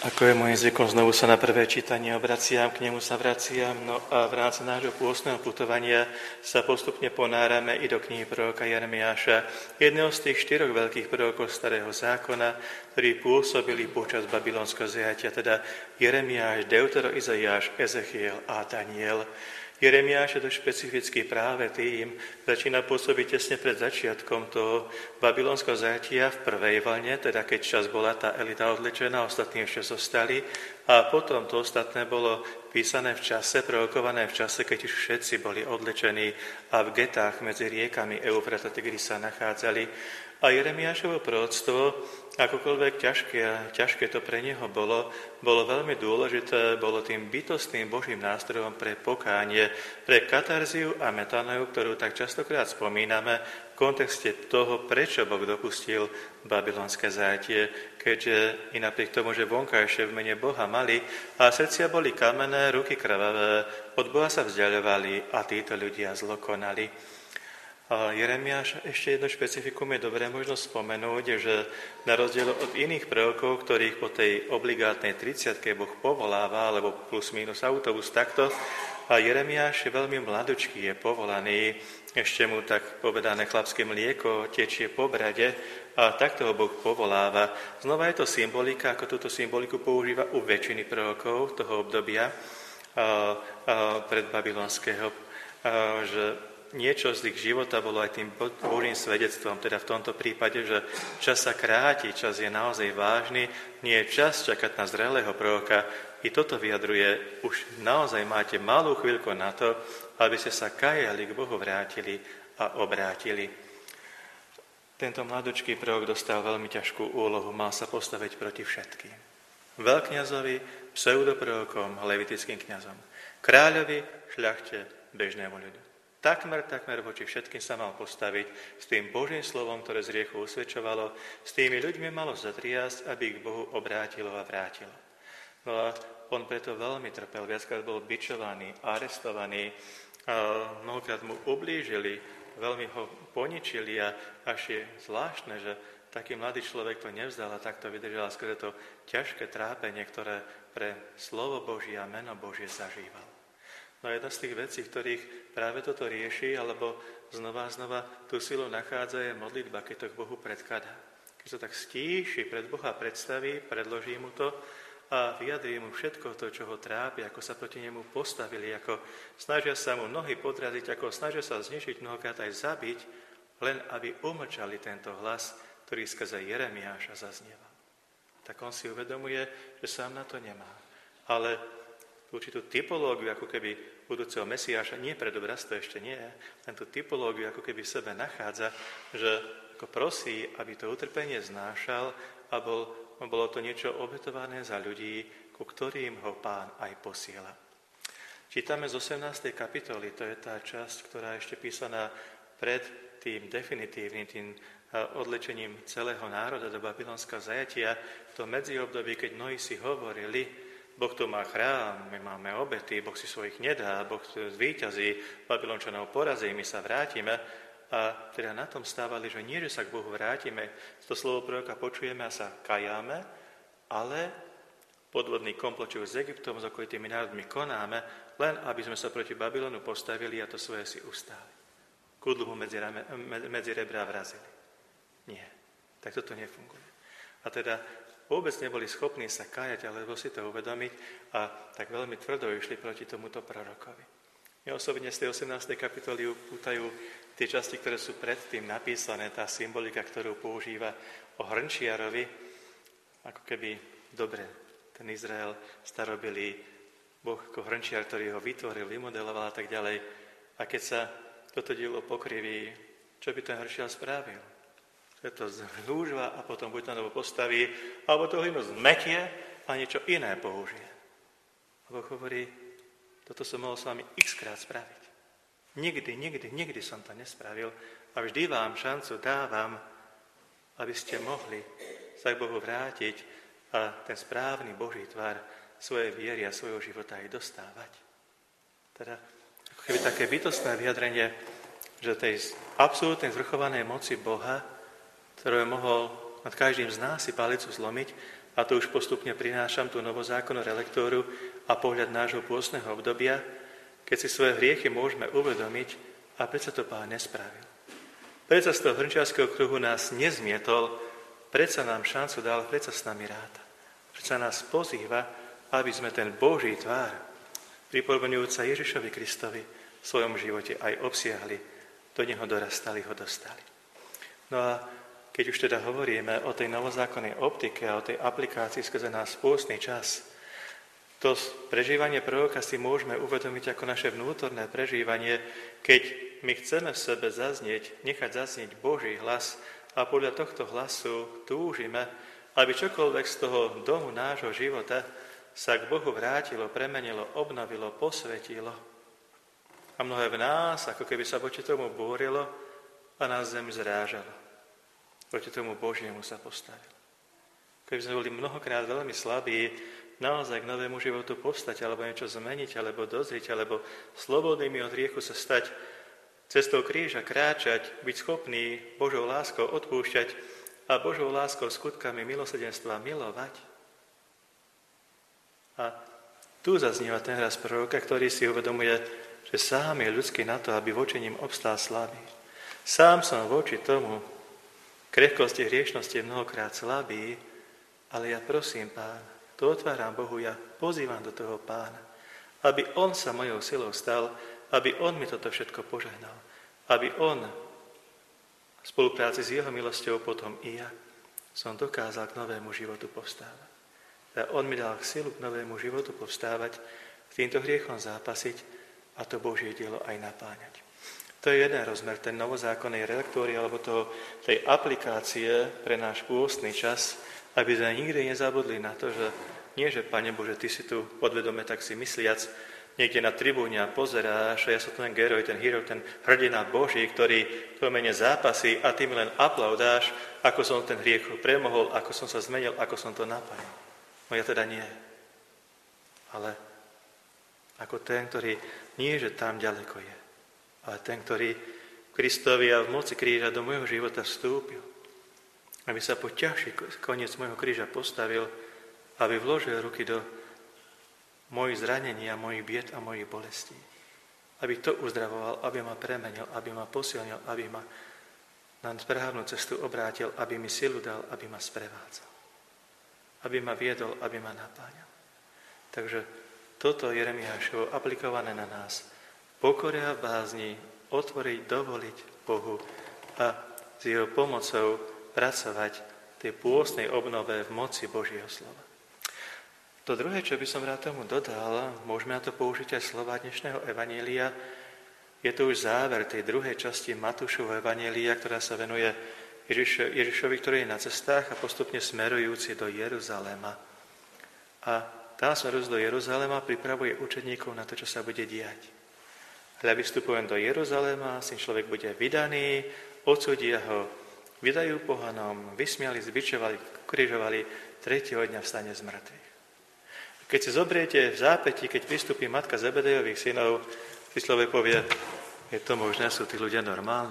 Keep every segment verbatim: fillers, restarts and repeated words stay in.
Ako je môjim zvykom, znovu sa na prvé čítanie obraciam, k nemu sa vraciam, no a v rámci nášho pôstneho putovania sa postupne ponárame i do knihy proroka Jeremiáša, jedného z tých štyroch veľkých prorokov Starého zákona, ktorí pôsobili počas babylonského zajatia, teda Jeremiáš, Deutero, Izaiáš, Ezechiel a Daniel. Jeremiáš je to špecificky práve tým, začína pôsobiť tesne pred začiatkom toho babylonského zajatia v prvej vlne, teda keď čas bola tá elita odlečená, ostatní ešte zostali, a potom to ostatné bolo písané v čase, prorokované v čase, keď už všetci boli odlečení a v getách medzi riekami Eufrat a Tigris sa nachádzali. A Jeremiášovo proroctvo, akokoľvek ťažké, ťažké to pre neho bolo, bolo veľmi dôležité, bolo tým bytostným Božím nástrojom pre pokánie, pre katarziu a metaneu, ktorú tak častokrát spomíname v kontexte toho, prečo Boh dopustil babylonské zajatie, keďže i napriek tomu, že vonkajšie v mene Boha mali a srdcia boli kamenné, ruky krvavé, od Boha sa vzdiaľovali a títo ľudia zlokonali. A Jeremiáš, ešte jedno špecifikum je dobré možno spomenúť, že na rozdiel od iných prorokov, ktorých po tej obligátnej tridsiatke Boh povoláva, alebo plus minus autobus takto, a Jeremiáš je veľmi mladučký, je povolaný, ešte mu tak povedané chlapské mlieko tečie po brade a takto ho Boh povoláva. Znova je to symbolika, ako túto symboliku používa u väčšiny prorokov toho obdobia a, a, predbabylonského, a, že niečo z ich života bolo aj tým Božím svedectvom, teda v tomto prípade, že čas sa kráti, čas je naozaj vážny, nie je čas čakať na zrelého proroka. I toto vyjadruje, už naozaj máte malú chvíľku na to, aby ste sa kajali, k Bohu vrátili a obrátili. Tento mladočký prorok dostal veľmi ťažkú úlohu, mal sa postaviť proti všetkým. Veľkňazovi, pseudoprorokom, levitickým kňazom, kráľovi, šľachte, bežnému ľudu. Takmer, takmer voči všetkým sa mal postaviť s tým Božím slovom, ktoré z hriechu usvedčovalo, s tými ľuďmi malo zatriasť, aby ich Bohu obrátilo a vrátilo. No a on preto veľmi trpel, viackrát bol bičovaný, arestovaný, a mnohokrát mu ublížili, veľmi ho poničili a až je zvláštne, že taký mladý človek to nevzdal a takto vydržal skrze to ťažké trápenie, ktoré pre slovo Božie a meno Božie zažíval. No jedna z tých vecí, ktorých práve toto rieši, alebo znova a znova tú silu nachádza, je modlitba, keď to k Bohu predkladá. Keď sa tak stíši, pred Boha predstaví, predloží mu to a vyjadrí mu všetko to, čo ho trápi, ako sa proti nemu postavili, ako snažia sa mu nohy podraziť, ako snažia sa zničiť, mnohokrát aj zabiť, len aby umlčali tento hlas, ktorý skrze Jeremiáša zaznieva. Tak on si uvedomuje, že sám na to nemá. Ale určitú typológiu, ako keby budúceho Mesiáša, nie pred obraz, to ešte nie, len tú typológiu, ako keby v sebe nachádza, že ako prosí, aby to utrpenie znášal a bol, bolo to niečo obetované za ľudí, ku ktorým ho Pán aj posiela. Čítame z osemnástej kapitoly, to je tá časť, ktorá je ešte písaná pred tým definitívnym, tým odlečením celého národa do babylonského zajatia, v tom medziobdobí, keď mnohí si hovorili, Boh tu má chrám, my máme obety, Boh si svojich nedá, Boh zvíťazí, Babylončanov porazí, my sa vrátime. A teda na tom stávali, že nie, že sa k Bohu vrátime, to slovo proroka počujeme a sa kajáme, ale podvodný komplot s Egyptom, s okolitými národmi konáme, len aby sme sa proti Babylonu postavili a to svoje si ustáli. Kudluhu medzi, medzi rebra vrazili. Nie, tak toto nefunguje. A teda vôbec neboli schopní sa kájať, alebo si to uvedomiť a tak veľmi tvrdo išli proti tomuto prorokovi. Mňa osobne z tej osemnástej kapitoly pútajú tie časti, ktoré sú predtým napísané, tá symbolika, ktorú používa o hrnčiarovi, ako keby, dobre, ten Izrael starobilý, Boh ako hrnčiar, ktorý ho vytvoril, vymodeloval a tak ďalej. A keď sa toto dielo pokriví, čo by ten hrnčiar spravil? Že to zhlúžva a potom buď na novo postaví, alebo to hlinu zmetie a niečo iné použije. A Boh hovorí, toto som mohol s vami x-krát spraviť. Nikdy, nikdy, nikdy som to nespravil a vždy vám šancu dávam, aby ste mohli sa k Bohu vrátiť a ten správny Boží tvar svojej viery a svojho života aj dostávať. Teda ako keby také bytostné vyjadrenie, že tej absolútnej zvrchovanej moci Boha, ktorý mohol nad každým z nás si palicu zlomiť a to už postupne prinášam tú novozákonnú relektóru a pohľad nášho pôstneho obdobia, keď si svoje hriechy môžeme uvedomiť a predsa to Pán nespravil. Predsa z toho hrnčiarskeho kruhu nás nezmietol, predsa nám šancu dal, predsa s nami ráta. Predsa nás pozýva, aby sme ten Boží tvár, pripodobňujúca Ježišovi Kristovi, v svojom živote aj obsiahli, do neho dorastali, ho dostali. No a keď už teda hovoríme o tej novozákonnej optike a o tej aplikácii skrze nás pôstny čas, to prežívanie proroka si môžeme uvedomiť ako naše vnútorné prežívanie, keď my chceme v sebe zaznieť, nechať zaznieť Boží hlas a podľa tohto hlasu túžime, aby čokoľvek z toho domu nášho života sa k Bohu vrátilo, premenilo, obnovilo, posvetilo. A mnohé v nás, ako keby sa voči tomu búrilo a nás zem zrážalo. Proti tomu Božiemu sa postavilo. Keby sme boli mnohokrát veľmi slabí, naozaj k novému životu povstať, alebo niečo zmeniť, alebo dozrieť, alebo slobodnými od hriechu sa stať, cestou kríža kráčať, byť schopný Božou láskou odpúšťať a Božou láskou skutkami milosrdenstva milovať. A tu zaznieva ten hlas proroka, ktorý si uvedomuje, že sám je ľudský na to, aby voči ním obstál slabý. Sám som voči tomu krehkosti hriešnosti je mnohokrát slabý, ale ja prosím Pána, to otváram Bohu, ja pozývam do toho Pána, aby On sa mojou silou stal, aby On mi toto všetko požehnal, aby On v spolupráci s Jeho milosťou potom i ja som dokázal k novému životu povstávať. A On mi dal silu k novému životu povstávať, s týmto hriechom zápasiť a to Božie dielo aj napáňať. To je jeden rozmer, ten novozákonnej relektóry alebo toho, tej aplikácie pre náš pôstny čas, aby sme nikdy nezabudli na to, že nie, že Pane Bože, Ty si tu podvedome tak si mysliac, niekde na tribúne a pozeráš a ja som ten geroj, ten hero, ten hrdina Boží, ktorý v tvojom mene zápasí a Ty mi len aplaudáš, ako som ten hriech premohol, ako som sa zmenil, ako som to napájal. No ja teda nie. Ale ako ten, ktorý nie, že tam ďaleko je, ale ten, ktorý Kristovi a v moci kríža do môjho života vstúpil, aby sa po ťažší koniec môjho kríža postavil, aby vložil ruky do mojich zranení a mojich bied a mojich bolestí. Aby to uzdravoval, aby ma premenil, aby ma posilnil, aby ma na správnu cestu obrátil, aby mi silu dal, aby ma sprevádzal. Aby ma viedol, aby ma napáňal. Takže toto Jeremiášovo aplikované na nás. Pokore a bázni otvoriť, dovoliť Bohu a s Jeho pomocou pracovať v tej pôstnej obnove v moci Božieho slova. To druhé, čo by som rád tomu dodal, môžeme na to použiť aj slova dnešného evanjelia, je to už záver tej druhej časti Matúšovho evanjelia, ktorá sa venuje Ježiš, Ježišovi, ktorý je na cestách a postupne smerujúci do Jeruzalema. A tam smerujúc do Jeruzalema pripravuje učeníkov na to, čo sa bude diať. Hľa vystupujem do Jeruzalema, syn človek bude vydaný, odsúdia ho, vydajú pohanom, vysmiali, zbičovali, ukrižovali, tretieho dňa vstane z mŕtvych. Keď si zobriete v zápätí, keď pristúpi matka Zebedejových synov, si človek povie, je to možné, sú tí ľudia normálni.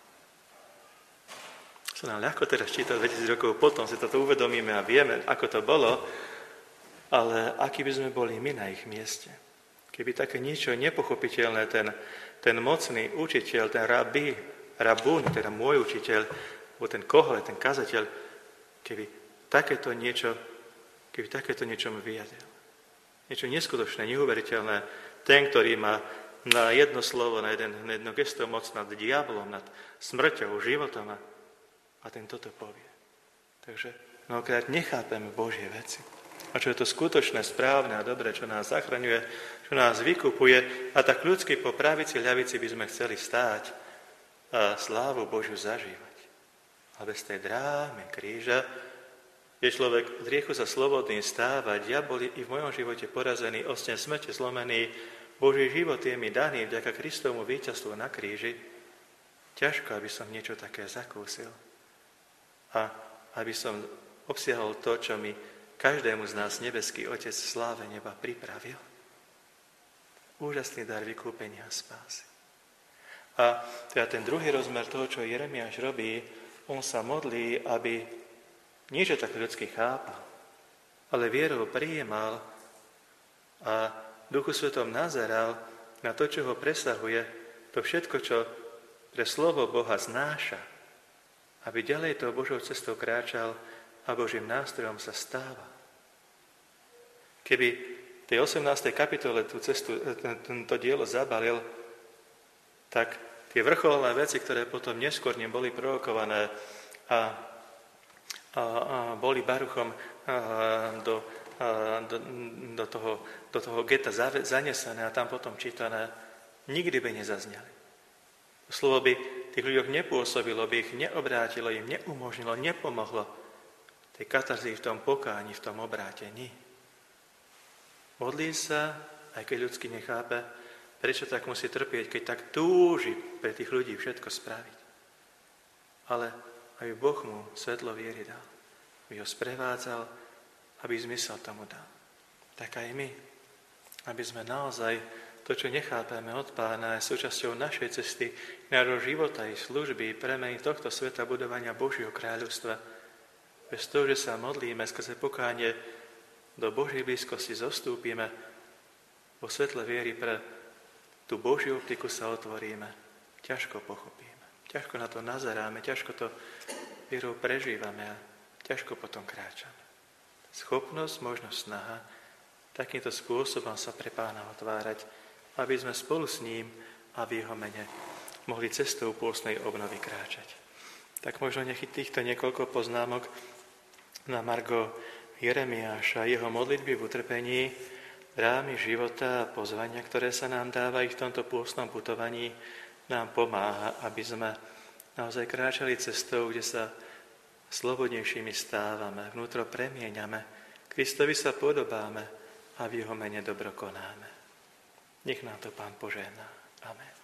Sa nám ľahko teraz číta dvetisíc rokov potom, si toto uvedomíme a vieme, ako to bolo, ale aký by sme boli my na ich mieste. Keby také niečo nepochopiteľné, ten, ten mocný učiteľ, ten rabí, rabún, teda môj učiteľ, alebo ten kohole, ten kazateľ, keby takéto niečo, keby takéto niečo mi vyjadril. Niečo neskutočné, neuveriteľné. Ten, ktorý má na jedno slovo, na, jeden, na jedno gesto moc nad diablom, nad smrťou, životom a, a ten toto povie. Takže mnohokrát nechápeme Božie veci. A čo je to skutočné, správne a dobré, čo nás zachraňuje, čo nás vykupuje a tak ľudsky po pravici, ľavici by sme chceli stáť a slávu Božiu zažívať. A bez tej drámy kríža je človek z hriechu sa slobodný stávať. Ja boli i v mojom živote porazený, osten smrti zlomený. Boží život je mi daný vďaka Kristovmu víťazstvu na kríži. Ťažko, aby som niečo také zakúsil. A aby som obsiahol to, čo mi každému z nás nebeský Otec v sláve neba pripravil. Úžasný dar vykúpenia a spásy. A teda ten druhý rozmer toho, čo Jeremiáš robí, on sa modlí, aby nie, že tak ľudský chápal, ale vierou prijímal a Duchu Svetom nazeral na to, čo ho presahuje, to všetko, čo pre slovo Boha znáša, aby ďalej tou Božou cestou kráčal a Božím nástrojom sa stáva. Keby v tej osemnástej kapitole tú cestu, to dielo zabalil, tak tie vrcholné veci, ktoré potom neskôr ním boli prorokované a, a, a boli Baruchom a, do, a, do, do, toho, do toho geta zanesené a tam potom čítané, nikdy by nezazneli. Slovo by tých ľuďoch nepôsobilo, by ich neobrátilo, im neumožnilo, nepomohlo tej katarzii v tom pokáni, v tom obrátení. Modlí sa, aj keď ľudsky nechápe, prečo tak musí trpieť, keď tak túži pre tých ľudí všetko spraviť. Ale aby Boh mu svetlo viery dal, aby ho sprevádzal, aby zmysel tomu dal. Tak aj my, aby sme naozaj to, čo nechápeme od Pána, je súčasťou našej cesty, nášho života i služby, premeny tohto sveta, budovania Božieho kráľovstva. Bez toho, že sa modlíme skrze pokánie, do Božej blízkosti zostúpime, vo svetle viery pre tú Božiu optiku sa otvoríme, ťažko pochopíme, ťažko na to nazeráme, ťažko to vierou prežívame a ťažko potom kráčame. Schopnosť, možnosť, snaha takýmto spôsobom sa pre Pána otvárať, aby sme spolu s ním a v jeho mene mohli cestou pôstnej obnovy kráčať. Tak možno nech týchto niekoľko poznámok na margo Jeremiáša, jeho modlitby v utrpení, drámy života a pozvania, ktoré sa nám dávajú v tomto pôstnom putovaní, nám pomáha, aby sme naozaj kráčali cestou, kde sa slobodnejšími stávame, vnútro premieňame, Kristovi sa podobáme a v jeho mene dobro konáme. Nech nám to Pán požehná. Amen.